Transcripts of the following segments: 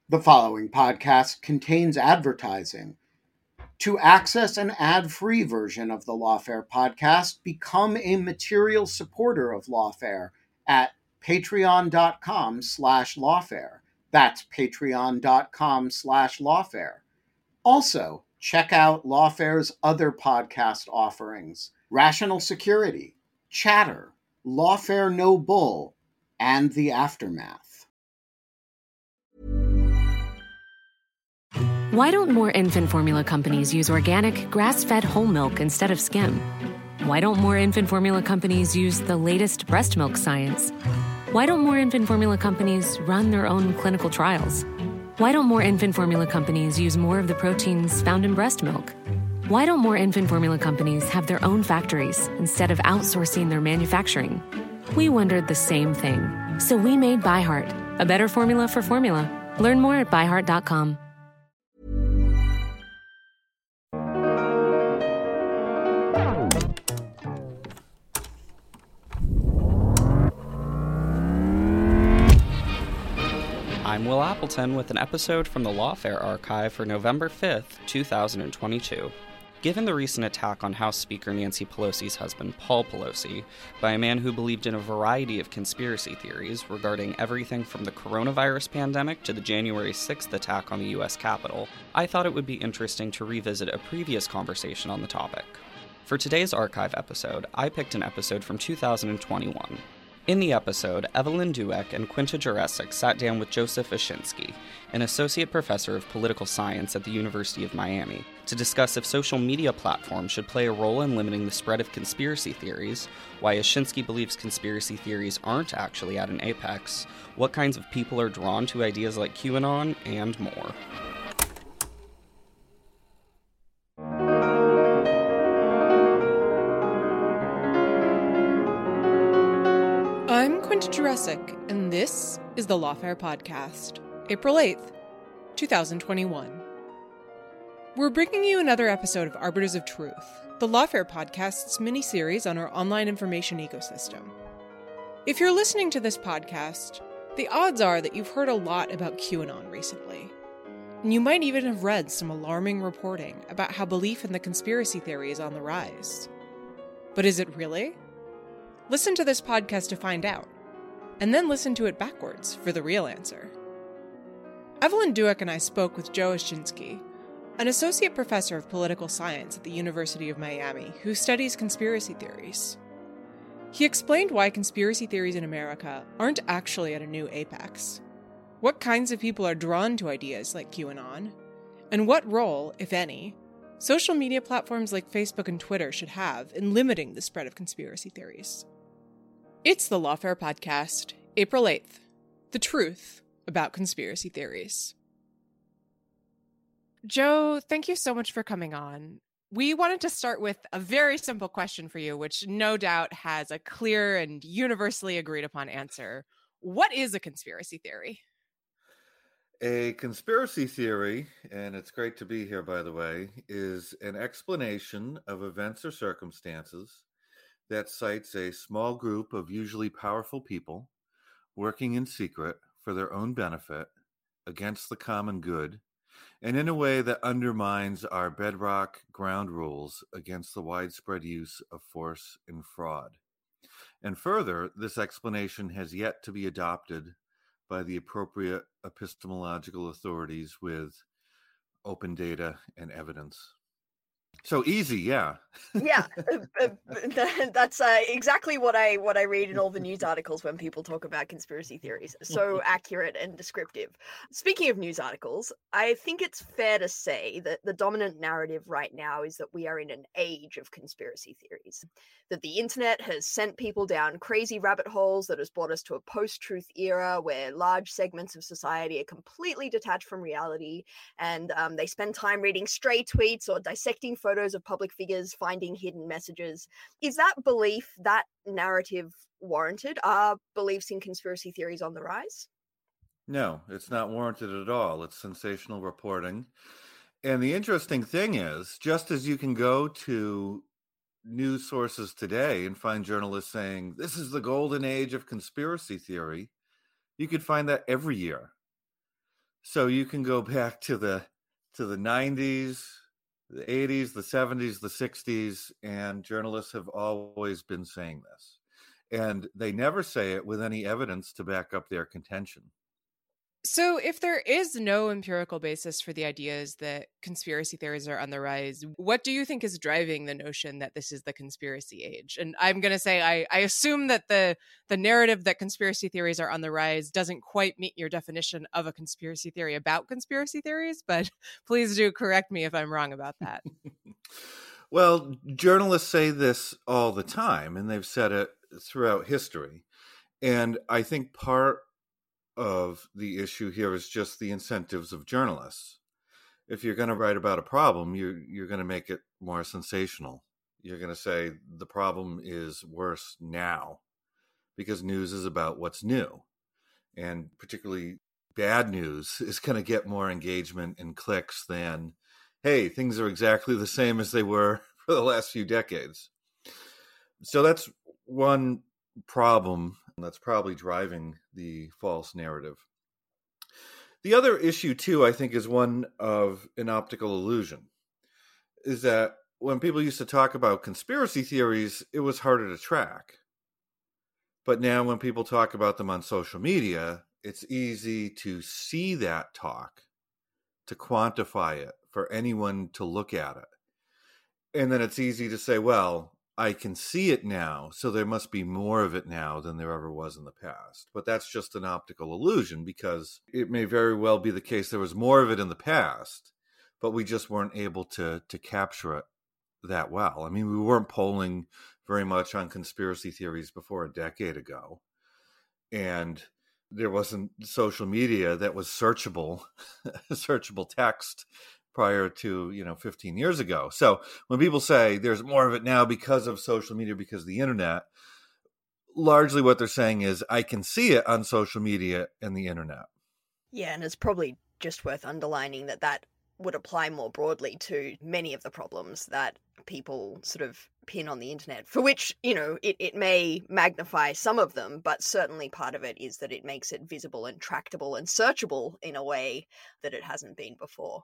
The following podcast contains advertising. To access an ad-free version of the Lawfare podcast, become a material supporter of Lawfare at patreon.com/lawfare. That's patreon.com/lawfare. Also, check out Lawfare's other podcast offerings: Rational Security, Chatter, Lawfare No Bull, and The Aftermath. Why don't more infant formula companies use organic, grass-fed whole milk instead of skim? Why don't more infant formula companies use the latest breast milk science? Why don't more infant formula companies run their own clinical trials? Why don't more infant formula companies use more of the proteins found in breast milk? Why don't more infant formula companies have their own factories instead of outsourcing their manufacturing? We wondered the same thing. So we made ByHeart, a better formula for formula. Learn more at byheart.com. I'm Will Appleton with an episode from the Lawfare Archive for November 5th, 2022. Given the recent attack on House Speaker Nancy Pelosi's husband, Paul Pelosi, by a man who believed in a variety of conspiracy theories regarding everything from the coronavirus pandemic to the January 6th attack on the U.S. Capitol, I thought it would be interesting to revisit a previous conversation on the topic. For today's archive episode, I picked an episode from 2021. In the episode, Evelyn Douek and Quinta Jurecic sat down with Joseph Oshinsky, an associate professor of political science at the University of Miami, to discuss if social media platforms should play a role in limiting the spread of conspiracy theories, why Oshinsky believes conspiracy theories aren't actually at an apex, what kinds of people are drawn to ideas like QAnon, and more. I'm Quinta Jurecic, and this is the Lawfare Podcast, April 8th, 2021. We're bringing you another episode of Arbiters of Truth, the Lawfare Podcast's mini-series on our online information ecosystem. If you're listening to this podcast, the odds are that you've heard a lot about QAnon recently. And you might even have read some alarming reporting about how belief in the conspiracy theory is on the rise. But is it really? Listen to this podcast to find out, and then listen to it backwards for the real answer. Evelyn Douek and I spoke with Joe Oshinsky, an associate professor of political science at the University of Miami who studies conspiracy theories. He explained why conspiracy theories in America aren't actually at a new apex, what kinds of people are drawn to ideas like QAnon, and what role, if any, social media platforms like Facebook and Twitter should have in limiting the spread of conspiracy theories. It's the Lawfare Podcast, April 8th. The truth about conspiracy theories. Joe, thank you so much for coming on. We wanted to start with a very simple question for you, which no doubt has a clear and universally agreed upon answer. What is a conspiracy theory? A conspiracy theory, and it's great to be here, by the way, is an explanation of events or circumstances that cites a small group of usually powerful people working in secret for their own benefit against the common good, and in a way that undermines our bedrock ground rules against the widespread use of force and fraud. And further, this explanation has yet to be adopted by the appropriate epistemological authorities with open data and evidence. So easy, yeah. Yeah, that's exactly what I read in all the news articles when people talk about conspiracy theories. So accurate and descriptive. Speaking of news articles, I think it's fair to say that the dominant narrative right now is that we are in an age of conspiracy theories. That the internet has sent people down crazy rabbit holes that has brought us to a post-truth era where large segments of society are completely detached from reality, and they spend time reading stray tweets or dissecting photos of public figures, finding hidden messages. Is that belief, that narrative warranted? Are beliefs in conspiracy theories on the rise? No, it's not warranted at all. It's sensational reporting. And the interesting thing is, just as you can go to news sources today and find journalists saying, this is the golden age of conspiracy theory, you could find that every year. So you can go back to the 90s, the 80s, the 70s, the 60s, and journalists have always been saying this. And they never say it with any evidence to back up their contention. So if there is no empirical basis for the ideas that conspiracy theories are on the rise, what do you think is driving the notion that this is the conspiracy age? And I'm going to say I assume that the narrative that conspiracy theories are on the rise doesn't quite meet your definition of a conspiracy theory about conspiracy theories, but please do correct me if I'm wrong about that. Well, journalists say this all the time, and they've said it throughout history. And I think part of the issue here is just the incentives of journalists. If you're going to write about a problem, you're going to make it more sensational. You're going to say the problem is worse now because news is about what's new. And particularly bad news is going to get more engagement and clicks than, hey, things are exactly the same as they were for the last few decades. So that's one problem that's probably driving the false narrative. The other issue, too, I think, is one of an optical illusion, is that when people used to talk about conspiracy theories, it was harder to track. But now when people talk about them on social media, it's easy to see that talk, to quantify it, for anyone to look at it. And then it's easy to say, well, I can see it now, so there must be more of it now than there ever was in the past. But that's just an optical illusion, because it may very well be the case there was more of it in the past, but we just weren't able to capture it that well. I mean, we weren't polling very much on conspiracy theories before a decade ago. And there wasn't social media that was searchable, searchable text prior to, 15 years ago. So when people say there's more of it now because of social media, because of the internet, largely what they're saying is I can see it on social media and the internet. Yeah, and it's probably just worth underlining that would apply more broadly to many of the problems that people sort of pin on the internet, for which, it may magnify some of them, but certainly part of it is that it makes it visible and tractable and searchable in a way that it hasn't been before.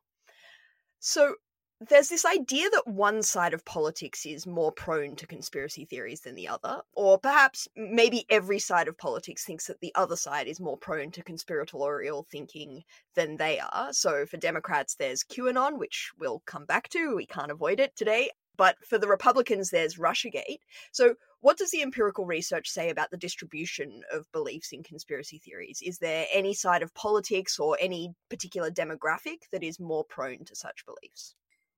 So there's this idea that one side of politics is more prone to conspiracy theories than the other, or perhaps maybe every side of politics thinks that the other side is more prone to conspiratorial thinking than they are. So for Democrats, there's QAnon, which we'll come back to. We can't avoid it today. But for the Republicans, there's Russiagate. So what does the empirical research say about the distribution of beliefs in conspiracy theories? Is there any side of politics or any particular demographic that is more prone to such beliefs?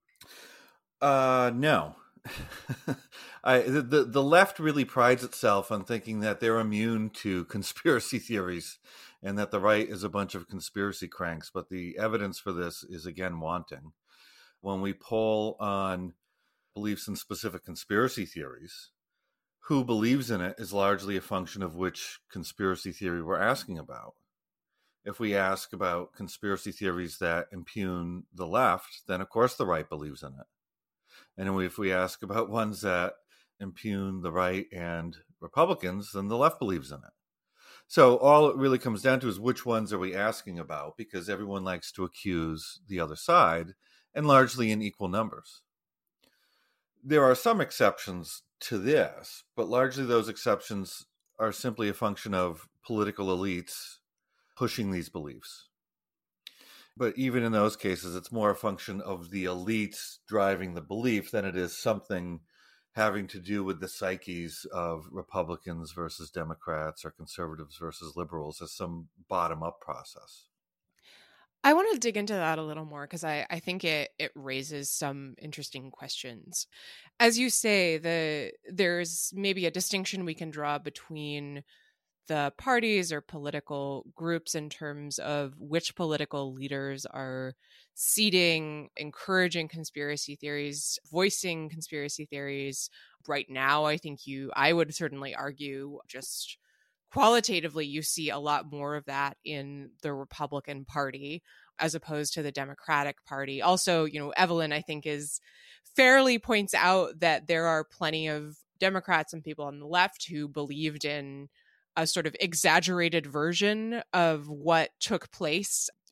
No. The left really prides itself on thinking that they're immune to conspiracy theories and that the right is a bunch of conspiracy cranks. But the evidence for this is, again, wanting. When we poll on beliefs in specific conspiracy theories, who believes in it is largely a function of which conspiracy theory we're asking about. If we ask about conspiracy theories that impugn the left, then of course the right believes in it. And if we ask about ones that impugn the right and Republicans, then the left believes in it. So all it really comes down to is which ones are we asking about, because everyone likes to accuse the other side, and largely in equal numbers. There are some exceptions to this, but largely those exceptions are simply a function of political elites pushing these beliefs. But even in those cases, it's more a function of the elites driving the belief than it is something having to do with the psyches of Republicans versus Democrats or conservatives versus liberals as some bottom-up process. I want to dig into that a little more because I think it raises some interesting questions. As you say, there's maybe a distinction we can draw between the parties or political groups in terms of which political leaders are seeding, encouraging conspiracy theories, voicing conspiracy theories. Right now, I would certainly argue just qualitatively, you see a lot more of that in the Republican Party as opposed to the Democratic Party. Also, Evelyn, I think, fairly points out that there are plenty of Democrats and people on the left who believed in a sort of exaggerated version of what took place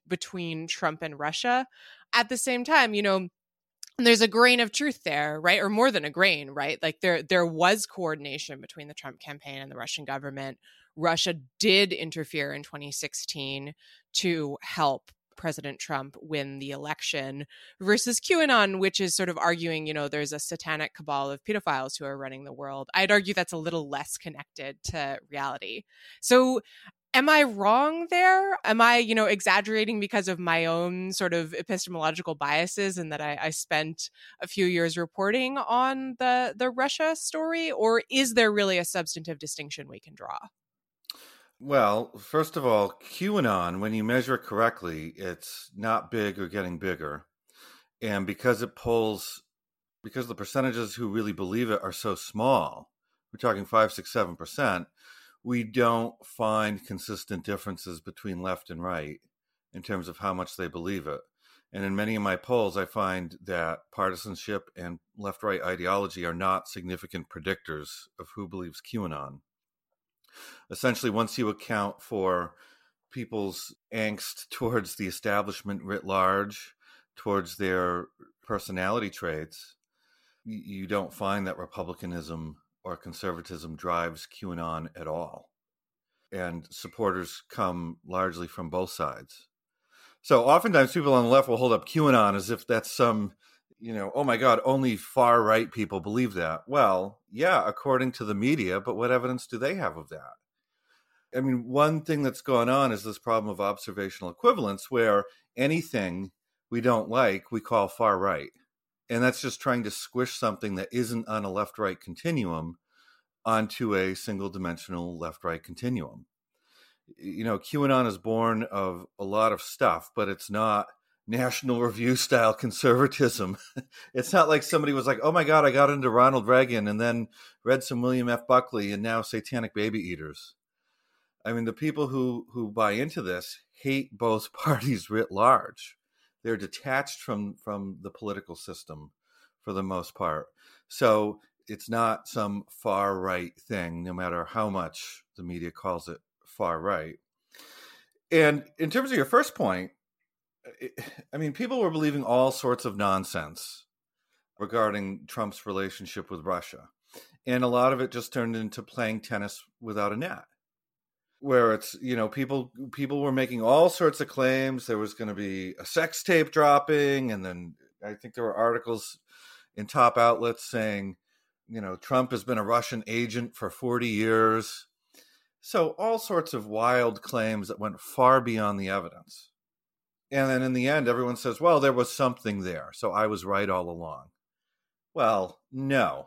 between Trump and Russia. At the same time, there's a grain of truth there, right? Or more than a grain, right? Like there was coordination between the Trump campaign and the Russian government. Russia did interfere in 2016 to help President Trump win the election, versus QAnon, which is sort of arguing, there's a satanic cabal of pedophiles who are running the world. I'd argue that's a little less connected to reality. So am I wrong there? Am I, exaggerating because of my own sort of epistemological biases and that I spent a few years reporting on the Russia story? Or is there really a substantive distinction we can draw? Well, first of all, QAnon, when you measure it correctly, it's not big or getting bigger. And because the percentages who really believe it are so small, we're talking 5, 6, 7%, we don't find consistent differences between left and right in terms of how much they believe it. And in many of my polls, I find that partisanship and left-right ideology are not significant predictors of who believes QAnon. Essentially, once you account for people's angst towards the establishment writ large, towards their personality traits, you don't find that republicanism or conservatism drives QAnon at all. And supporters come largely from both sides. So oftentimes people on the left will hold up QAnon as if that's some, oh my God, only far right people believe that. Well, yeah, according to the media, but what evidence do they have of that? I mean, one thing that's going on is this problem of observational equivalence, where anything we don't like, we call far right. And that's just trying to squish something that isn't on a left-right continuum onto a single-dimensional left-right continuum. QAnon is born of a lot of stuff, but it's not National Review-style conservatism. It's not like somebody was like, oh my God, I got into Ronald Reagan and then read some William F. Buckley and now satanic baby eaters. I mean, the people who buy into this hate both parties writ large. They're detached from the political system for the most part. So it's not some far right thing, no matter how much the media calls it far right. And in terms of your first point, I mean, people were believing all sorts of nonsense regarding Trump's relationship with Russia. And a lot of it just turned into playing tennis without a net, where it's, people were making all sorts of claims. There was going to be a sex tape dropping. And then I think there were articles in top outlets saying, Trump has been a Russian agent for 40 years. So all sorts of wild claims that went far beyond the evidence. And then in the end, everyone says, well, there was something there, so I was right all along. Well, no.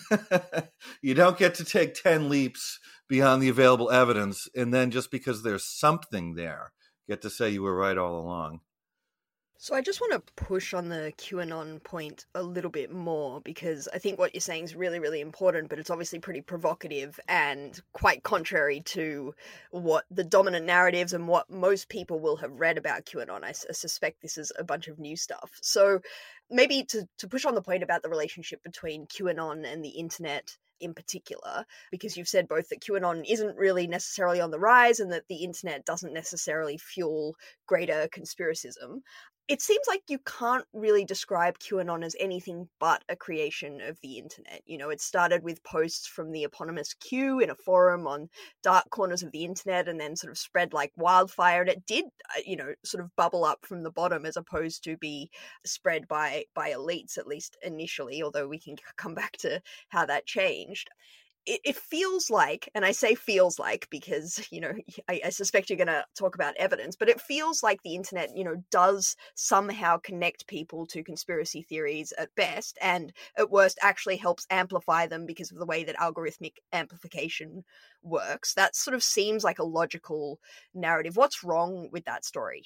You don't get to take 10 leaps beyond the available evidence, and then just because there's something there, get to say you were right all along. So I just want to push on the QAnon point a little bit more, because I think what you're saying is really, really important, but it's obviously pretty provocative and quite contrary to what the dominant narratives and what most people will have read about QAnon. I suspect this is a bunch of new stuff. So maybe to push on the point about the relationship between QAnon and the internet in particular, because you've said both that QAnon isn't really necessarily on the rise and that the internet doesn't necessarily fuel greater conspiracism. It seems like you can't really describe QAnon as anything but a creation of the internet. It started with posts from the eponymous Q in a forum on dark corners of the internet and then sort of spread like wildfire. And it did, sort of bubble up from the bottom as opposed to be spread by elites, at least initially, although we can come back to how that changed. It feels like, and I say feels like because, I suspect you're going to talk about evidence, but it feels like the internet, does somehow connect people to conspiracy theories at best, and at worst actually helps amplify them because of the way that algorithmic amplification works. That sort of seems like a logical narrative. What's wrong with that story?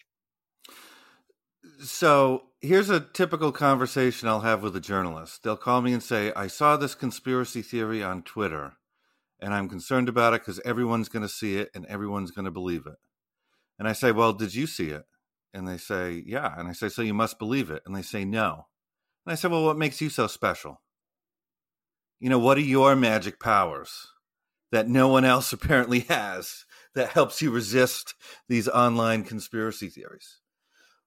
So here's a typical conversation I'll have with a journalist. They'll call me and say, I saw this conspiracy theory on Twitter, and I'm concerned about it because everyone's going to see it and everyone's going to believe it. And I say, well, did you see it? And they say, yeah. And I say, so you must believe it. And they say, no. And I say, well, what makes you so special? What are your magic powers that no one else apparently has that helps you resist these online conspiracy theories?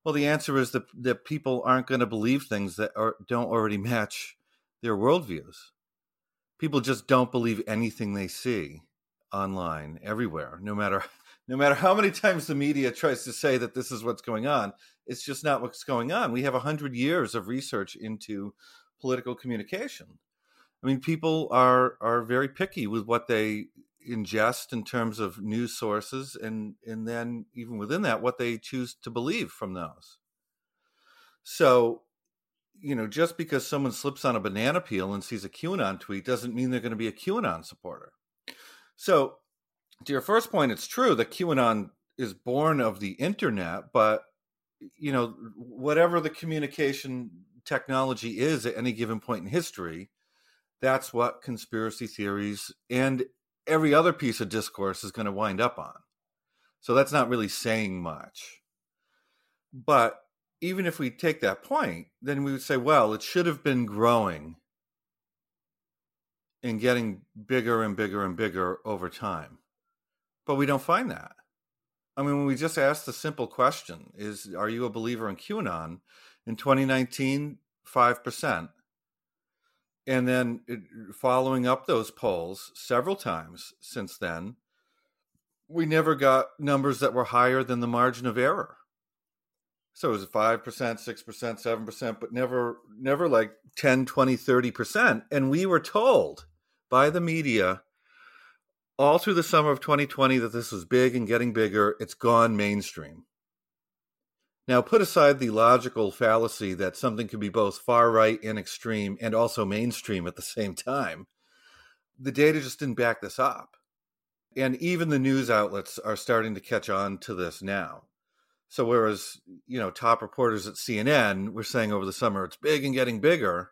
Well, the answer is that people aren't going to believe things that don't already match their worldviews. People just don't believe anything they see online everywhere, no matter how many times the media tries to say that this is what's going on. It's just not what's going on. We have 100 years of research into political communication. I mean, people are very picky with what they ingest in terms of news sources, and then even within that, what they choose to believe from those. So, just because someone slips on a banana peel and sees a QAnon tweet doesn't mean they're going to be a QAnon supporter. So, to your first point, it's true that QAnon is born of the internet, but, whatever the communication technology is at any given point in history, that's what conspiracy theories and every other piece of discourse is going to wind up on. So that's not really saying much. But even if we take that point, then we would say, well, it should have been growing and getting bigger and bigger and bigger over time. But we don't find that. I mean, when we just ask the simple question, are you a believer in QAnon? In 2019, 5%. And then following up those polls several times since then, we never got numbers that were higher than the margin of error. So it was 5%, 6%, 7%, but never like 10, 20, 30%. And we were told by the media all through the summer of 2020 that this was big and getting bigger. It's gone mainstream. Now, put aside the logical fallacy that something could be both far right and extreme and also mainstream at the same time. The data just didn't back this up. And even the news outlets are starting to catch on to this now. So whereas, top reporters at CNN were saying over the summer, it's big and getting bigger,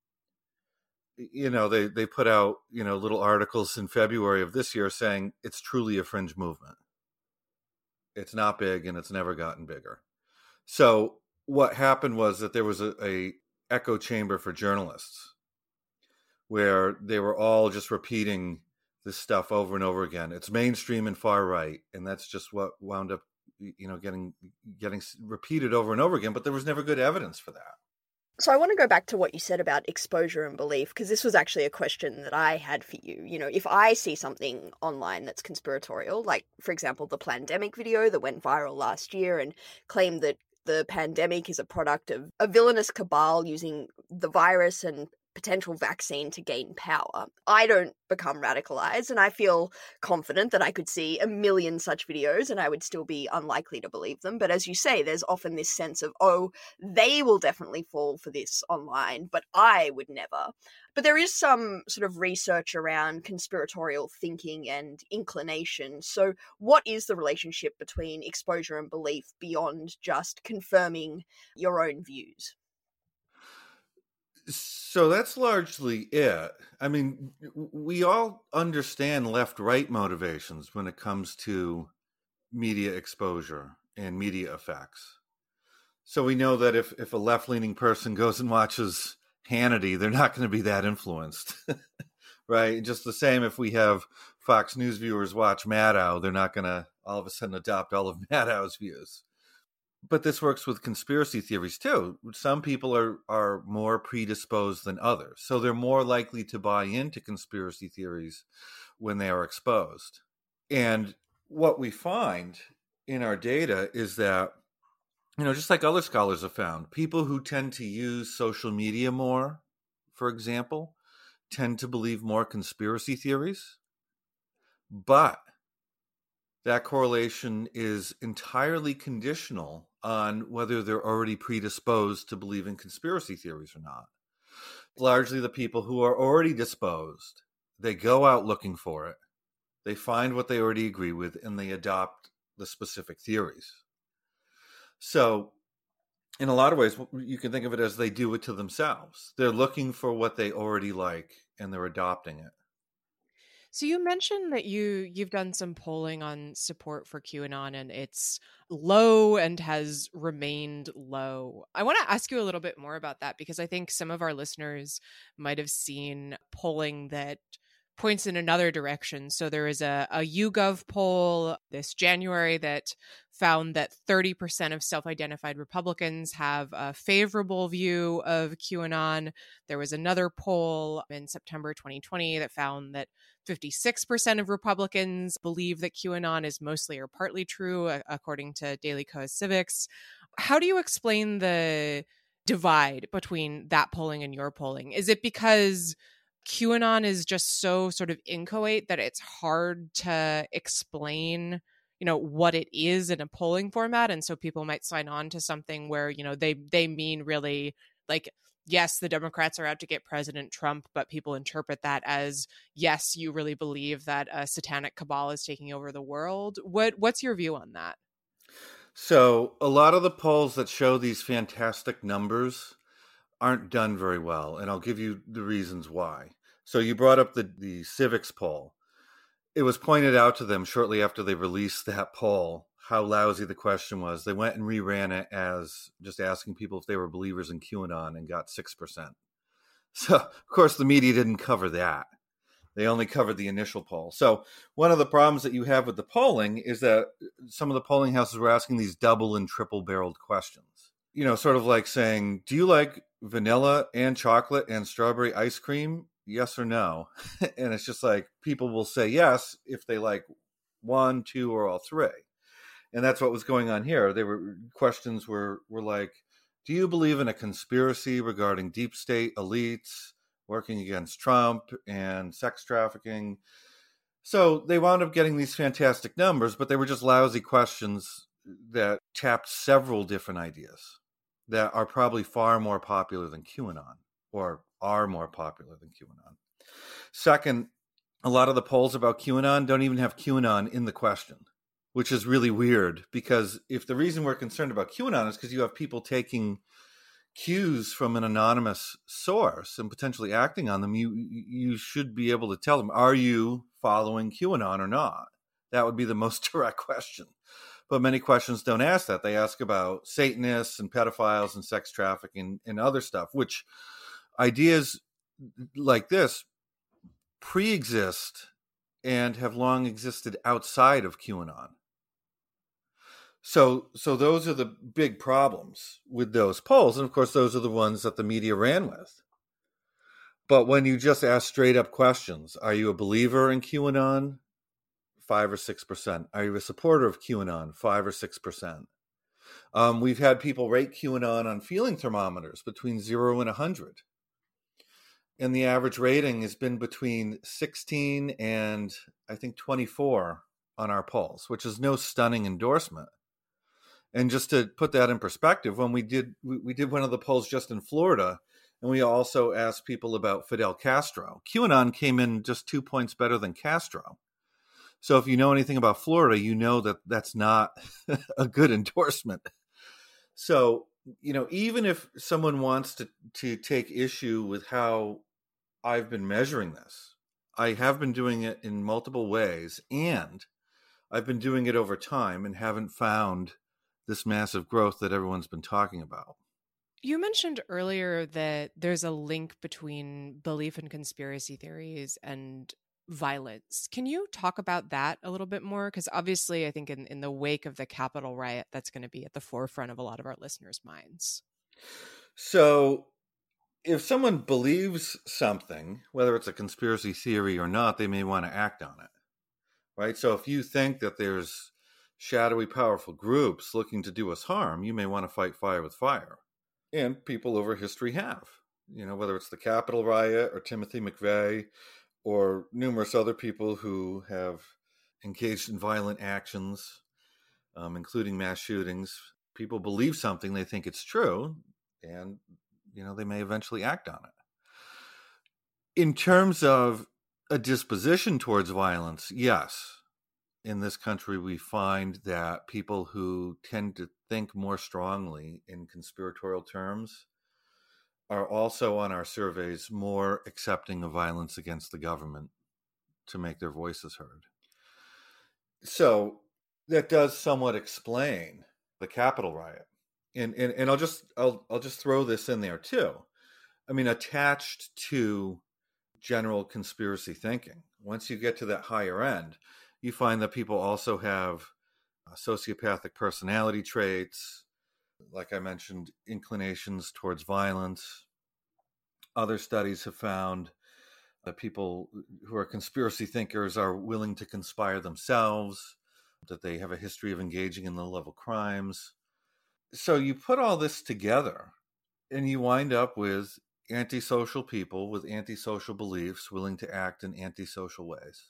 they put out, little articles in February of this year saying it's truly a fringe movement. It's not big and it's never gotten bigger. So what happened was that there was a echo chamber for journalists where they were all just repeating this stuff over and over again. It's mainstream and far right. And that's just what wound up, getting repeated over and over again. But there was never good evidence for that. So I want to go back to what you said about exposure and belief, because this was actually a question that I had for you. If I see something online that's conspiratorial, like, for example, the Plandemic video that went viral last year and claimed that the pandemic is a product of a villainous cabal using the virus and potential vaccine to gain power, I don't become radicalized, and I feel confident that I could see a million such videos and I would still be unlikely to believe them. But as you say, there's often this sense of, oh, they will definitely fall for this online, but I would never. But there is some sort of research around conspiratorial thinking and inclination. So what is the relationship between exposure and belief beyond just confirming your own views? So that's largely it. I mean, we all understand left-right motivations when it comes to media exposure and media effects. So we know that if a left-leaning person goes and watches Hannity, they're not going to be that influenced, right? Just the same if we have Fox News viewers watch Maddow, they're not going to all of a sudden adopt all of Maddow's views. But this works with conspiracy theories too. Some people are more predisposed than others. So they're more likely to buy into conspiracy theories when they are exposed. And what we find in our data is that, just like other scholars have found, people who tend to use social media more, for example, tend to believe more conspiracy theories. But that correlation is entirely conditional on whether they're already predisposed to believe in conspiracy theories or not. Largely the people who are already disposed, they go out looking for it, they find what they already agree with, and they adopt the specific theories. So in a lot of ways, you can think of it as they do it to themselves. They're looking for what they already like, and they're adopting it. So you mentioned that you've done some polling on support for QAnon, and it's low and has remained low. I want to ask you a little bit more about that, because I think some of our listeners might have seen polling that points in another direction. So there is a YouGov poll this January that found that 30% of self-identified Republicans have a favorable view of QAnon. There was another poll in September 2020 that found that 56% of Republicans believe that QAnon is mostly or partly true, according to Daily Kos Civics. How do you explain the divide between that polling and your polling? Is it because QAnon is just so sort of inchoate that it's hard to explain, what it is in a polling format, and so people might sign on to something where, they mean really like, yes, the Democrats are out to get President Trump, but people interpret that as, yes, you really believe that a satanic cabal is taking over the world. What's your view on that? So a lot of the polls that show these fantastic numbers aren't done very well, and I'll give you the reasons why. So you brought up the Civics poll. It was pointed out to them shortly after they released that poll how lousy the question was. They went and reran it as just asking people if they were believers in QAnon and got 6%. So, of course, the media didn't cover that. They only covered the initial poll. So one of the problems that you have with the polling is that some of the polling houses were asking these double and triple barreled questions. Sort of like saying, do you like vanilla and chocolate and strawberry ice cream? Yes or no? And it's just like people will say yes if they like one, two, or all three. And that's what was going on here. Questions were like, do you believe in a conspiracy regarding deep state elites working against Trump and sex trafficking? So they wound up getting these fantastic numbers, but they were just lousy questions that tapped several different ideas that are probably far more popular than QAnon, or are more popular than QAnon. Second, a lot of the polls about QAnon don't even have QAnon in the question, which is really weird, because if the reason we're concerned about QAnon is because you have people taking cues from an anonymous source and potentially acting on them, you should be able to tell them, are you following QAnon or not? That would be the most direct question. But many questions don't ask that. They ask about Satanists and pedophiles and sex trafficking and other stuff, which ideas like this pre-exist and have long existed outside of QAnon. So those are the big problems with those polls. And of course, those are the ones that the media ran with. But when you just ask straight up questions, are you a believer in QAnon? 5 or 6%. Are you a supporter of QAnon? 5 or 6%. We've had people rate QAnon on feeling thermometers between 0 and 100. And the average rating has been between 16 and I think 24 on our polls, which is no stunning endorsement. And just to put that in perspective, when we did one of the polls just in Florida, and we also asked people about Fidel Castro, QAnon came in just 2 points better than Castro. So if you know anything about Florida, you know that that's not a good endorsement. So, even if someone wants to take issue with how I've been measuring this, I have been doing it in multiple ways, and I've been doing it over time and haven't found this massive growth that everyone's been talking about. You mentioned earlier that there's a link between belief in conspiracy theories and violence. Can you talk about that a little bit more? Because obviously, I think in the wake of the Capitol riot, that's going to be at the forefront of a lot of our listeners' minds. So if someone believes something, whether it's a conspiracy theory or not, they may want to act on it, right? So if you think that there's shadowy, powerful groups looking to do us harm, you may want to fight fire with fire. And people over history have, whether it's the Capitol riot or Timothy McVeigh, or numerous other people who have engaged in violent actions, including mass shootings. People believe something, they think it's true, and, they may eventually act on it. In terms of a disposition towards violence, yes. In this country, we find that people who tend to think more strongly in conspiratorial terms are also on our surveys more accepting of violence against the government to make their voices heard. So that does somewhat explain the Capitol riot. And I'll just throw this in there too. I mean, attached to general conspiracy thinking. Once you get to that higher end, you find that people also have sociopathic personality traits, like I mentioned, inclinations towards violence. Other studies have found that people who are conspiracy thinkers are willing to conspire themselves, that they have a history of engaging in low-level crimes. So you put all this together, and you wind up with antisocial people with antisocial beliefs willing to act in antisocial ways.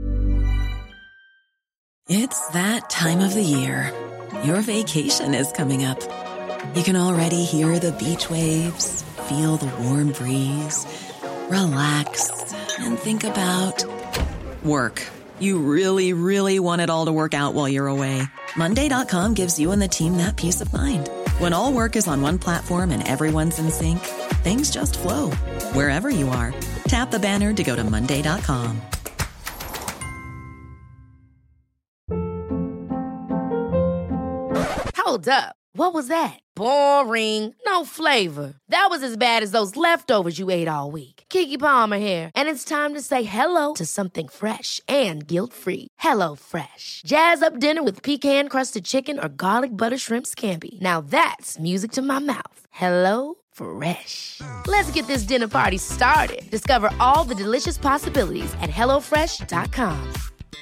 It's that time of the year. Your vacation is coming up. You can already hear the beach waves, feel the warm breeze, relax, and think about work. You really, really want it all to work out while you're away. Monday.com gives you and the team that peace of mind. When all work is on one platform and everyone's in sync, things just flow. Wherever you are, tap the banner to go to Monday.com. Hold up. What was that? Boring. No flavor. That was as bad as those leftovers you ate all week. Keke Palmer here, and it's time to say hello to something fresh and guilt-free. Hello Fresh. Jazz up dinner with pecan-crusted chicken or garlic butter shrimp scampi. Now that's music to my mouth. Hello Fresh. Let's get this dinner party started. Discover all the delicious possibilities at HelloFresh.com.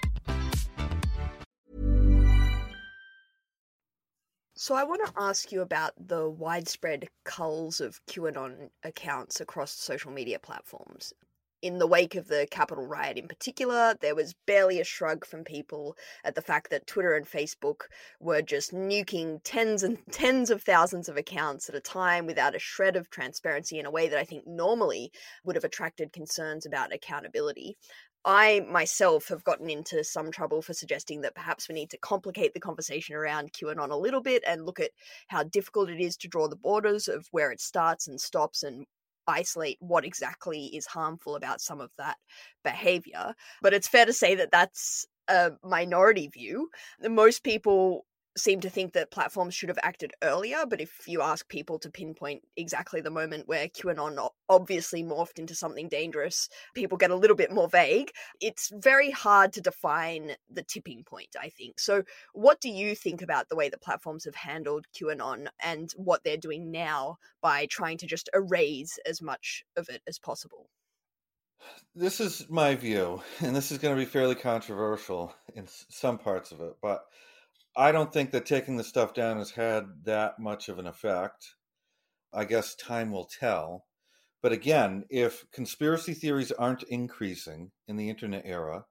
So I want to ask you about the widespread culls of QAnon accounts across social media platforms. In the wake of the Capitol riot in particular, there was barely a shrug from people at the fact that Twitter and Facebook were just nuking tens and tens of thousands of accounts at a time without a shred of transparency in a way that I think normally would have attracted concerns about accountability. I myself have gotten into some trouble for suggesting that perhaps we need to complicate the conversation around QAnon a little bit and look at how difficult it is to draw the borders of where it starts and stops and isolate what exactly is harmful about some of that behavior. But it's fair to say that that's a minority view. Most people seem to think that platforms should have acted earlier, but if you ask people to pinpoint exactly the moment where QAnon obviously morphed into something dangerous, people get a little bit more vague. It's very hard to define the tipping point, I think. So what do you think about the way that platforms have handled QAnon and what they're doing now by trying to just erase as much of it as possible? This is my view, and this is going to be fairly controversial in some parts of it, but I don't think that taking the stuff down has had that much of an effect. I guess time will tell. But again, if conspiracy theories aren't increasing in the internet era,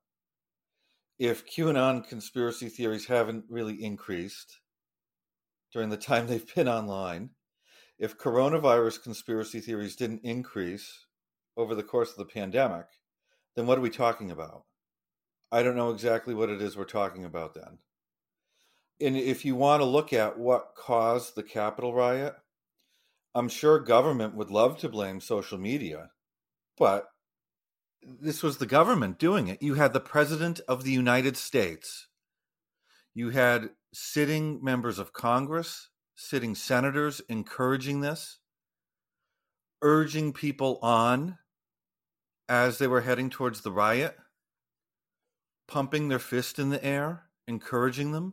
if QAnon conspiracy theories haven't really increased during the time they've been online, if coronavirus conspiracy theories didn't increase over the course of the pandemic, then what are we talking about? I don't know exactly what it is we're talking about then. And if you want to look at what caused the Capitol riot, I'm sure government would love to blame social media, but this was the government doing it. You had the President of the United States. You had sitting members of Congress, sitting senators encouraging this, urging people on as they were heading towards the riot, pumping their fist in the air, encouraging them.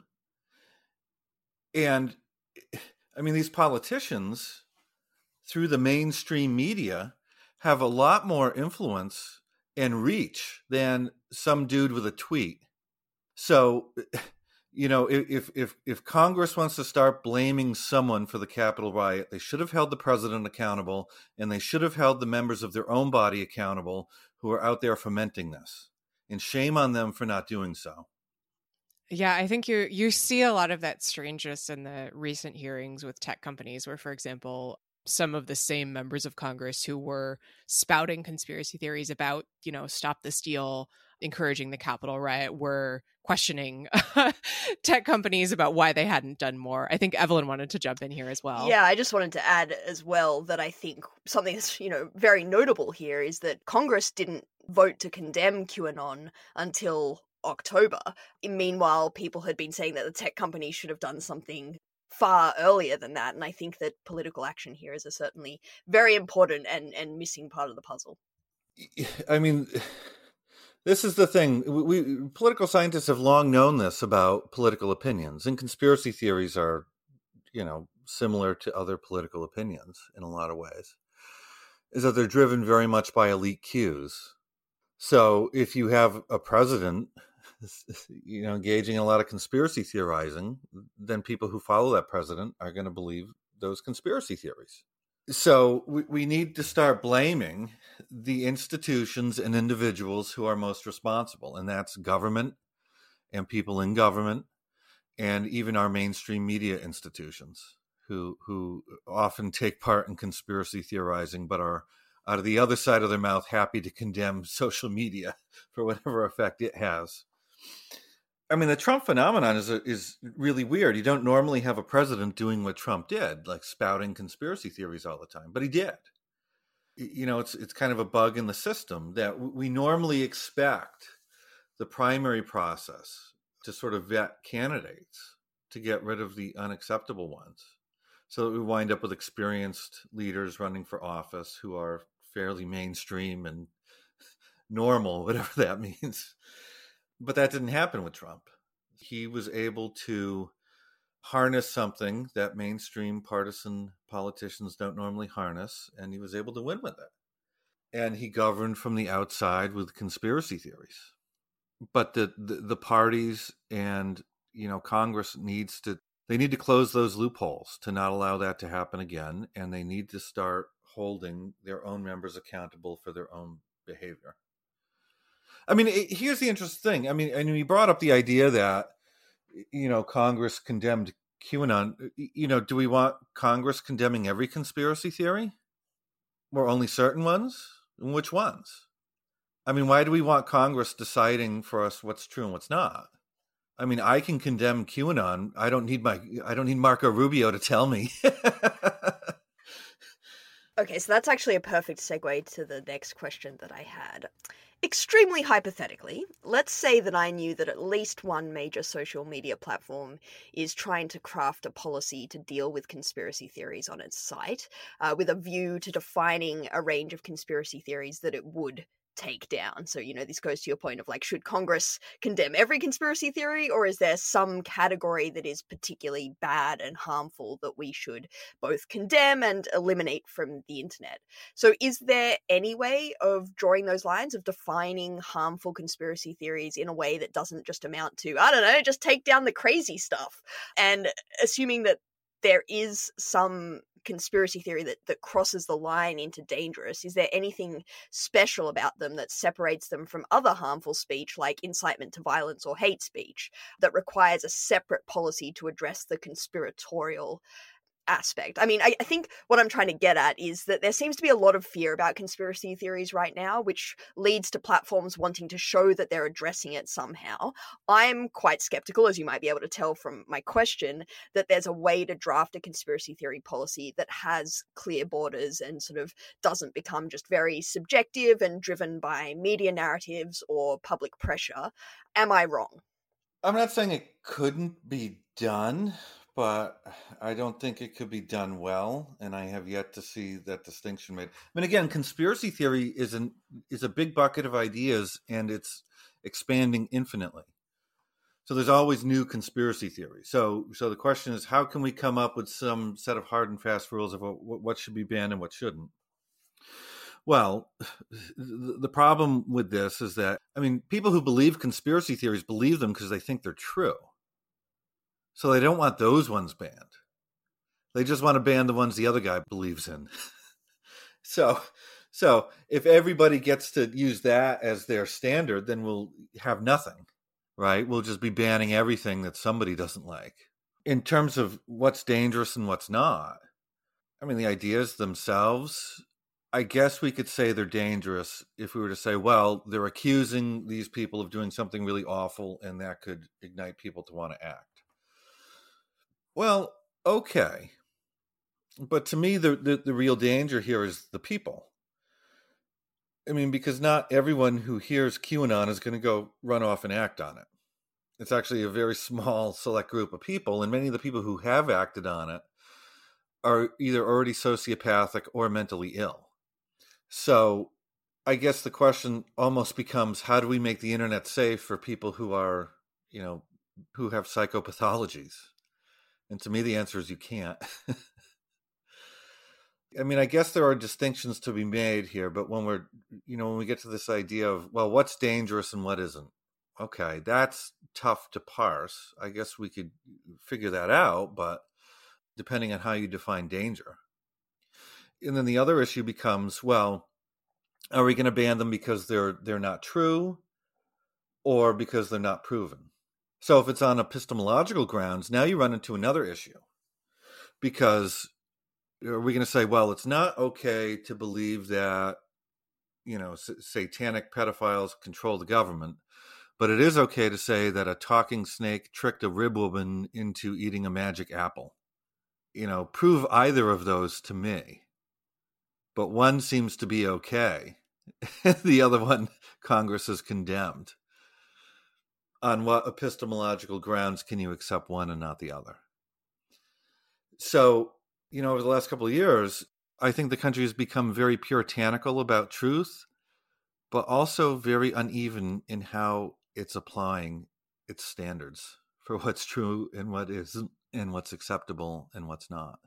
And I mean, these politicians, through the mainstream media, have a lot more influence and reach than some dude with a tweet. So, you know, if Congress wants to start blaming someone for the Capitol riot, they should have held the president accountable, and they should have held the members of their own body accountable who are out there fomenting this. And shame on them for not doing so. Yeah, I think you see a lot of that strangeness in the recent hearings with tech companies where, for example, some of the same members of Congress who were spouting conspiracy theories about, you know, stop the steal, encouraging the Capitol riot, were questioning tech companies about why they hadn't done more. I think Evelyn wanted to jump in here as well. Yeah, I just wanted to add as well that I think something that's, you know, very notable here is that Congress didn't vote to condemn QAnon until October. Meanwhile, people had been saying that the tech companies should have done something far earlier than that. And I think that political action here is a certainly very important and missing part of the puzzle. I mean, this is the thing. We political scientists have long known this about political opinions, and conspiracy theories are, similar to other political opinions in a lot of ways, is that they're driven very much by elite cues. So if you have a president, engaging in a lot of conspiracy theorizing, then people who follow that president are going to believe those conspiracy theories. So we need to start blaming the institutions and individuals who are most responsible, and that's government and people in government, and even our mainstream media institutions who often take part in conspiracy theorizing, but are out of the other side of their mouth happy to condemn social media for whatever effect it has. I mean, the Trump phenomenon is really weird. You don't normally have a president doing what Trump did, like spouting conspiracy theories all the time, but he did. It's kind of a bug in the system that we normally expect the primary process to sort of vet candidates to get rid of the unacceptable ones, so that we wind up with experienced leaders running for office who are fairly mainstream and normal, whatever that means. But that didn't happen with Trump. He was able to harness something that mainstream partisan politicians don't normally harness, and he was able to win with it. And he governed from the outside with conspiracy theories. But the parties and Congress need to close those loopholes to not allow that to happen again, and they need to start holding their own members accountable for their own behavior. I mean, here's the interesting thing. I mean, and we brought up the idea that, Congress condemned QAnon. Do we want Congress condemning every conspiracy theory? Or only certain ones? And which ones? I mean, why do we want Congress deciding for us what's true and what's not? I mean, I can condemn QAnon. I don't need Marco Rubio to tell me. Okay, so that's actually a perfect segue to the next question that I had. Extremely hypothetically, let's say that I knew that at least one major social media platform is trying to craft a policy to deal with conspiracy theories on its site, with a view to defining a range of conspiracy theories that it would take down. So, this goes to your point of should Congress condemn every conspiracy theory, or is there some category that is particularly bad and harmful that we should both condemn and eliminate from the internet? So is there any way of drawing those lines, of defining harmful conspiracy theories in a way that doesn't just amount to, I don't know, just take down the crazy stuff? And assuming that there is some conspiracy theory that crosses the line into dangerous, is there anything special about them that separates them from other harmful speech like incitement to violence or hate speech that requires a separate policy to address the conspiratorial aspect? I mean, I think what I'm trying to get at is that there seems to be a lot of fear about conspiracy theories right now, which leads to platforms wanting to show that they're addressing it somehow. I'm quite skeptical, as you might be able to tell from my question, that there's a way to draft a conspiracy theory policy that has clear borders and sort of doesn't become just very subjective and driven by media narratives or public pressure. Am I wrong? I'm not saying it couldn't be done, but I don't think it could be done well, and I have yet to see that distinction made. I mean, again, conspiracy theory is a big bucket of ideas, and it's expanding infinitely. So there's always new conspiracy theories. So the question is, how can we come up with some set of hard and fast rules of what should be banned and what shouldn't? Well, the problem with this is that, I mean, people who believe conspiracy theories believe them because they think they're true. So they don't want those ones banned. They just want to ban the ones the other guy believes in. So if everybody gets to use that as their standard, then we'll have nothing, right? We'll just be banning everything that somebody doesn't like. In terms of what's dangerous and what's not, I mean, the ideas themselves, I guess we could say they're dangerous if we were to say, well, they're accusing these people of doing something really awful, and that could ignite people to want to act. Well, okay. But to me, the real danger here is the people. I mean, because not everyone who hears QAnon is going to go run off and act on it. It's actually a very small, select group of people, and many of the people who have acted on it are either already sociopathic or mentally ill. So I guess the question almost becomes, how do we make the internet safe for people who are, who have psychopathologies? And to me, the answer is you can't. I mean, I guess there are distinctions to be made here, but when when we get to this idea of, well, what's dangerous and what isn't? Okay, that's tough to parse. I guess we could figure that out, but depending on how you define danger. And then the other issue becomes, well, are we going to ban them because they're not true or because they're not proven? So if it's on epistemological grounds, now you run into another issue. Because are we going to say, well, it's not okay to believe that, satanic pedophiles control the government, but it is okay to say that a talking snake tricked a ribwoman into eating a magic apple? Prove either of those to me. But one seems to be okay. The other one, Congress has condemned. On what epistemological grounds can you accept one and not the other? So, over the last couple of years, I think the country has become very puritanical about truth, but also very uneven in how it's applying its standards for what's true and what isn't, and what's acceptable and what's not.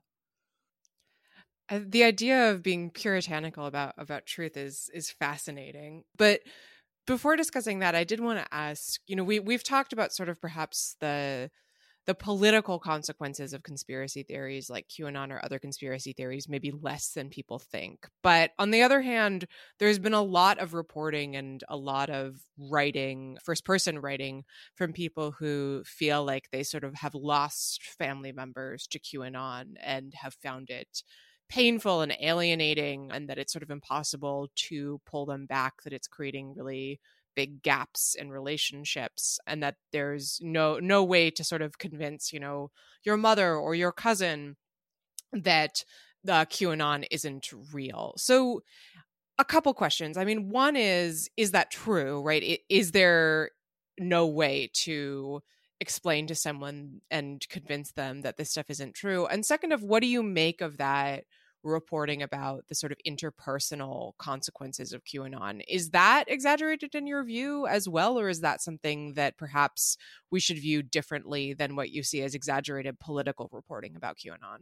The idea of being puritanical about truth is fascinating. But before discussing that, I did want to ask, we've talked about sort of perhaps the political consequences of conspiracy theories like QAnon or other conspiracy theories, maybe less than people think. But on the other hand, there's been a lot of reporting and a lot of writing, first-person writing, from people who feel like they sort of have lost family members to QAnon and have found it painful and alienating, and that it's sort of impossible to pull them back, that it's creating really big gaps in relationships, and that there's no way to sort of convince, your mother or your cousin that the QAnon isn't real. So a couple questions. I mean, one is that true, right? Is there no way to explain to someone and convince them that this stuff isn't true? And second, what do you make of that reporting about the sort of interpersonal consequences of QAnon? Is that exaggerated in your view as well, or is that something that perhaps we should view differently than what you see as exaggerated political reporting about QAnon?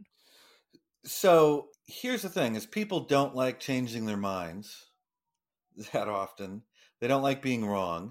So here's the thing, is people don't like changing their minds that often. They don't like being wrong.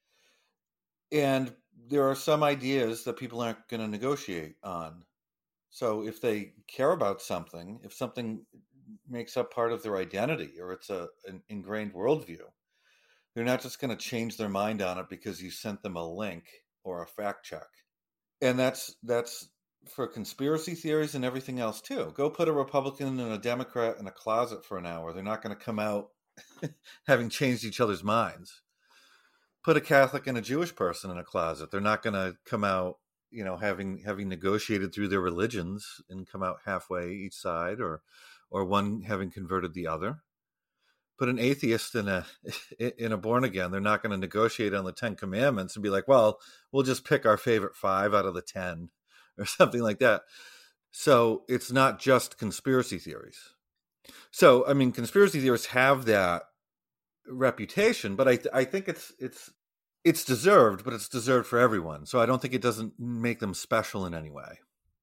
And there are some ideas that people aren't going to negotiate on. So if they care about something, if something makes up part of their identity or it's an ingrained worldview, they're not just going to change their mind on it because you sent them a link or a fact check. And that's for conspiracy theories and everything else too. Go put a Republican and a Democrat in a closet for an hour. They're not going to come out having changed each other's minds. Put a Catholic and a Jewish person in a closet. They're not going to come out, having negotiated through their religions and come out halfway each side, or one having converted the other. Put an atheist in a born again. They're not going to negotiate on the 10 Commandments and be like, well, we'll just pick our favorite 5 out of the 10 or something like that. So it's not just conspiracy theories. So, I mean, conspiracy theorists have that reputation, but I think it's deserved, but it's deserved for everyone. So I don't think it doesn't make them special in any way.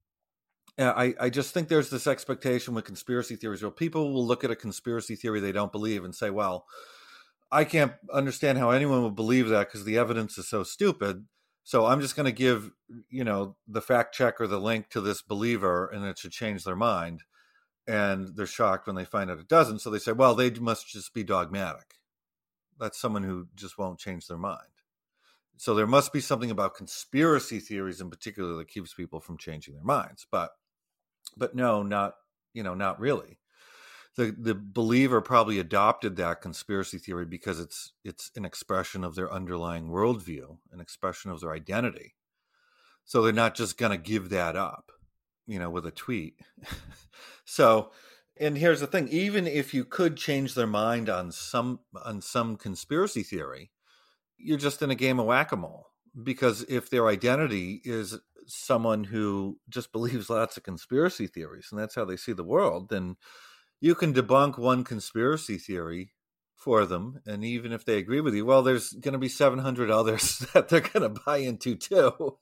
I just think there's this expectation with conspiracy theories where people will look at a conspiracy theory they don't believe and say, well, I can't understand how anyone would believe that because the evidence is so stupid. So I'm just going to give, the fact check or the link to this believer and it should change their mind. And they're shocked when they find out it doesn't. So they say, well, they must just be dogmatic. That's someone who just won't change their mind. So there must be something about conspiracy theories in particular that keeps people from changing their minds. But no, not really. The believer probably adopted that conspiracy theory because it's an expression of their underlying worldview, an expression of their identity. So they're not just going to give that up, with a tweet. So, and here's the thing, even if you could change their mind on some conspiracy theory, you're just in a game of whack-a-mole, because if their identity is someone who just believes lots of conspiracy theories and that's how they see the world, then you can debunk one conspiracy theory for them. And even if they agree with you, well, there's going to be 700 others that they're going to buy into too.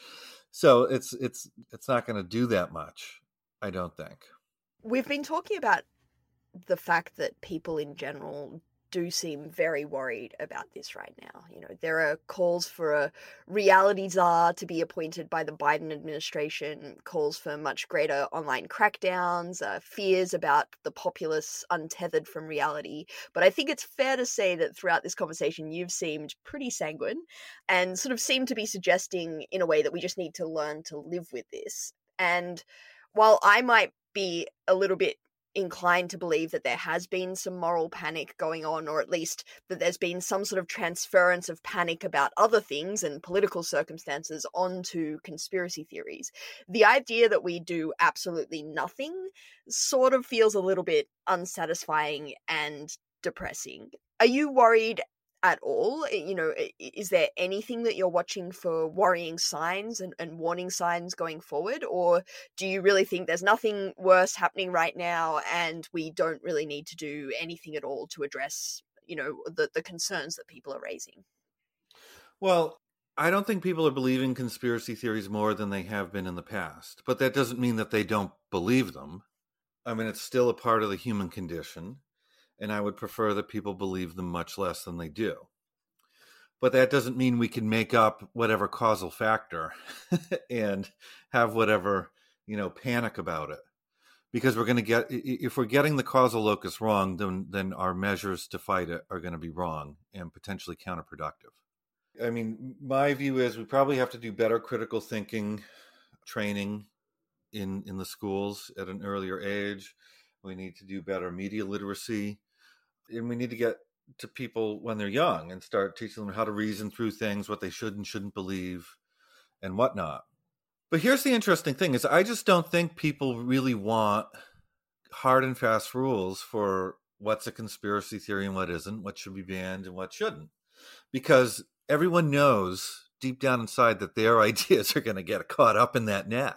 So it's not going to do that much, I don't think. We've been talking about the fact that people in general do seem very worried about this right now. You know, there are calls for a reality czar to be appointed by the Biden administration, calls for much greater online crackdowns, fears about the populace untethered from reality. But I think it's fair to say that throughout this conversation, you've seemed pretty sanguine and sort of seem to be suggesting in a way that we just need to learn to live with this. And while I might be a little bit inclined to believe that there has been some moral panic going on, or at least that there's been some sort of transference of panic about other things and political circumstances onto conspiracy theories, the idea that we do absolutely nothing sort of feels a little bit unsatisfying and depressing. Are you worried at all? You know, is there anything that you're watching for worrying signs and warning signs going forward? Or do you really think there's nothing worse happening right now and we don't really need to do anything at all to address, you know, the concerns that people are raising? Well, I don't think people are believing conspiracy theories more than they have been in the past, but that doesn't mean that they don't believe them. I mean, it's still a part of the human condition. And I would prefer that people believe them much less than they do. But that doesn't mean we can make up whatever causal factor and have whatever, you know, panic about it. Because we're going to get, if we're getting the causal locus wrong, then our measures to fight it are going to be wrong and potentially counterproductive. I mean, my view is we probably have to do better critical thinking training in the schools at an earlier age. We need to do better media literacy. And we need to get to people when they're young and start teaching them how to reason through things, what they should and shouldn't believe, and whatnot. But here's the interesting thing is I just don't think people really want hard and fast rules for what's a conspiracy theory and what isn't, what should be banned and what shouldn't. Because everyone knows deep down inside that their ideas are going to get caught up in that net.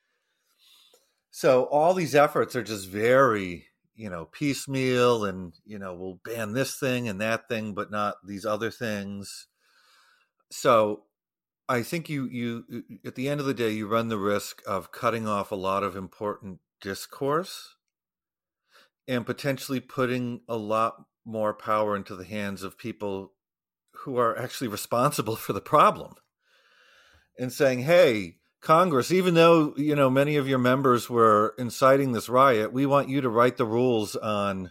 So all these efforts are just very, you know, piecemeal and, you know, we'll ban this thing and that thing, but not these other things. So I think you at the end of the day, you run the risk of cutting off a lot of important discourse and potentially putting a lot more power into the hands of people who are actually responsible for the problem and saying, hey, Congress, even though, you know, many of your members were inciting this riot, we want you to write the rules on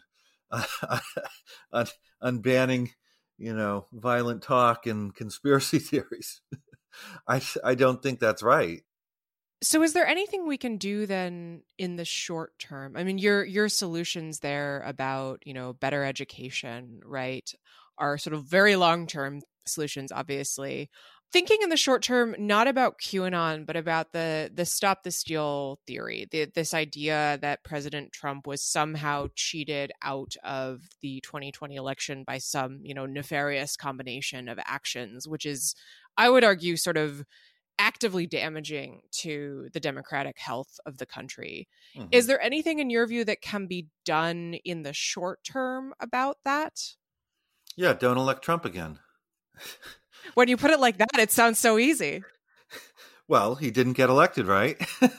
banning, you know, violent talk and conspiracy theories. I don't think that's right. So is there anything we can do then in the short term? I mean, your solutions there about, you know, better education, right, are sort of very long-term solutions, obviously. Thinking in the short term, not about QAnon, but about the stop the steal theory, this idea that President Trump was somehow cheated out of the 2020 election by some, you know, nefarious combination of actions, which is, I would argue, sort of actively damaging to the democratic health of the country. Mm-hmm. Is there anything in your view that can be done in the short term about that? Yeah, don't elect Trump again. When you put it like that, it sounds so easy. Well, he didn't get elected, right?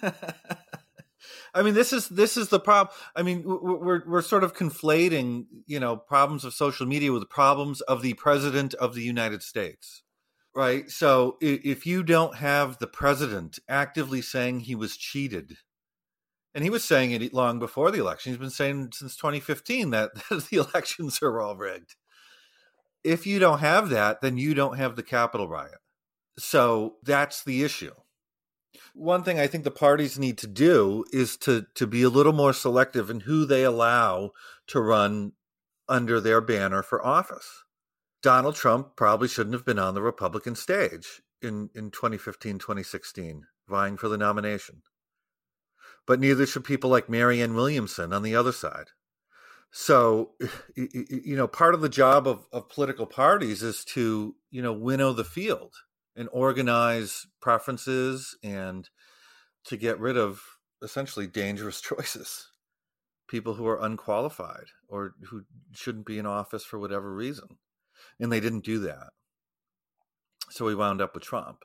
I mean, this is the problem. I mean, we're sort of conflating, you know, problems of social media with the problems of the president of the United States, right? So if you don't have the president actively saying he was cheated, and he was saying it long before the election, he's been saying since 2015 that the elections are all rigged. If you don't have that, then you don't have the Capitol riot. So that's the issue. One thing I think the parties need to do is to be a little more selective in who they allow to run under their banner for office. Donald Trump probably shouldn't have been on the Republican stage in 2015, 2016, vying for the nomination. But neither should people like Marianne Williamson on the other side. So, you know, part of the job of political parties is to, you know, winnow the field and organize preferences and to get rid of essentially dangerous choices. people who are unqualified or who shouldn't be in office for whatever reason. And they didn't do that. So we wound up with Trump.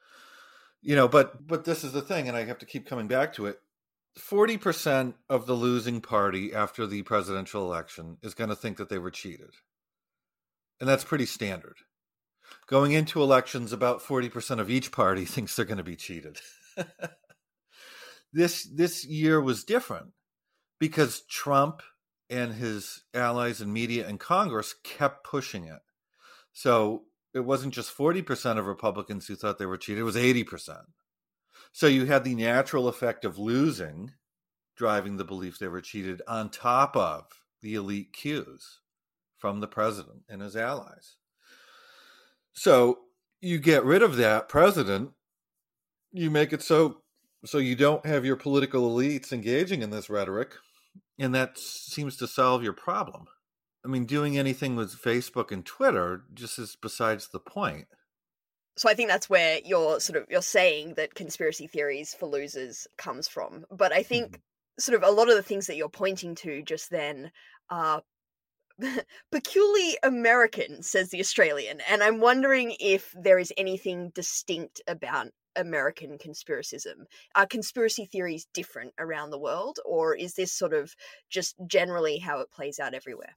But this is the thing, and I have to keep coming back to it. 40% of the losing party after the presidential election is going to think that they were cheated. And that's pretty standard. Going into elections, about 40% of each party thinks they're going to be cheated. This year was different because Trump and his allies in media and Congress kept pushing it. So it wasn't just 40% of Republicans who thought they were cheated, it was 80%. So you had the natural effect of losing, driving the belief they were cheated, on top of the elite cues from the president and his allies. So you get rid of that president, you make it so you don't have your political elites engaging in this rhetoric, and that seems to solve your problem. I mean, doing anything with Facebook and Twitter just is besides the point. So I think that's where you're saying that conspiracy theories for losers comes from. But I think sort of a lot of the things that you're pointing to just then are peculiarly American, says the Australian. And I'm wondering if there is anything distinct about American conspiracism. Are conspiracy theories different around the world, or is this sort of just generally how it plays out everywhere?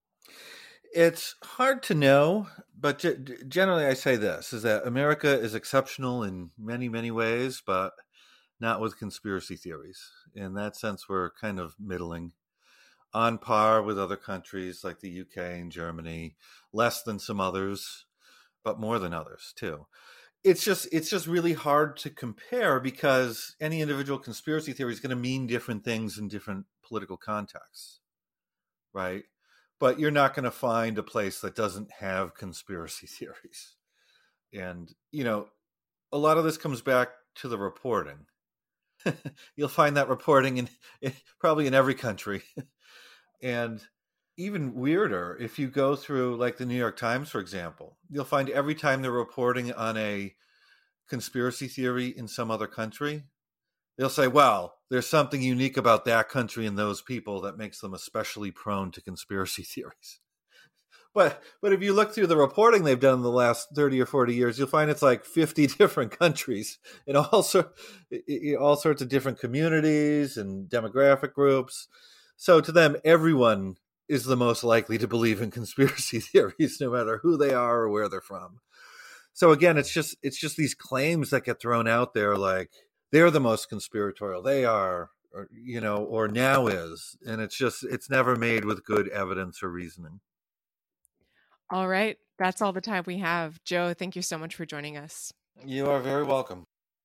It's hard to know, but generally I say this, is that America is exceptional in many, many ways, but not with conspiracy theories. In that sense, we're kind of middling, on par with other countries like the UK and Germany, less than some others, but more than others too. It's just really hard to compare because any individual conspiracy theory is going to mean different things in different political contexts, right? But you're not going to find a place that doesn't have conspiracy theories. And, a lot of this comes back to the reporting. You'll find that reporting probably in every country. And even weirder, if you go through like the New York Times, for example, you'll find every time they're reporting on a conspiracy theory in some other country, they'll say, well, there's something unique about that country and those people that makes them especially prone to conspiracy theories. But if you look through the reporting they've done in the last 30 or 40 years, you'll find it's like 50 different countries in all sorts of different communities and demographic groups. So to them, everyone is the most likely to believe in conspiracy theories, no matter who they are or where they're from. So again, it's just these claims that get thrown out there like they're the most conspiratorial. They are, or now is. And it's never made with good evidence or reasoning. All right. That's all the time we have. Joe, thank you so much for joining us. You are very welcome.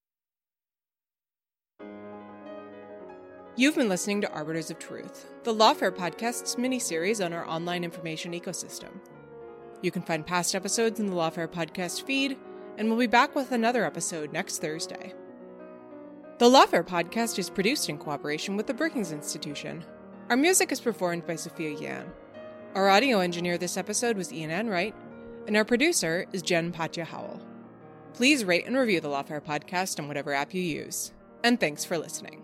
You've been listening to Arbiters of Truth, the Lawfare Podcast's mini-series on our online information ecosystem. You can find past episodes in the Lawfare Podcast feed, and we'll be back with another episode next Thursday. The Lawfare Podcast is produced in cooperation with the Brookings Institution. Our music is performed by Sophia Yan. Our audio engineer this episode was Ian Enright, and our producer is Jen Patja Howell. Please rate and review the Lawfare Podcast on whatever app you use. And thanks for listening.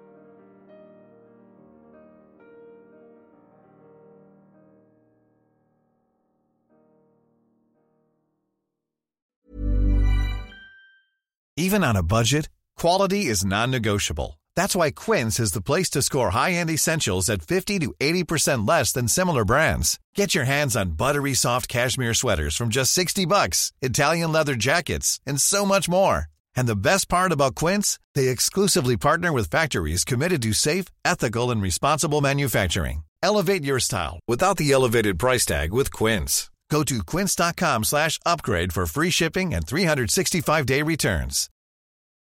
Even on a budget, quality is non-negotiable. That's why Quince is the place to score high-end essentials at 50 to 80% less than similar brands. Get your hands on buttery soft cashmere sweaters from just $60, Italian leather jackets, and so much more. And the best part about Quince, they exclusively partner with factories committed to safe, ethical, and responsible manufacturing. Elevate your style without the elevated price tag with Quince. Go to quince.com/upgrade for free shipping and 365-day returns.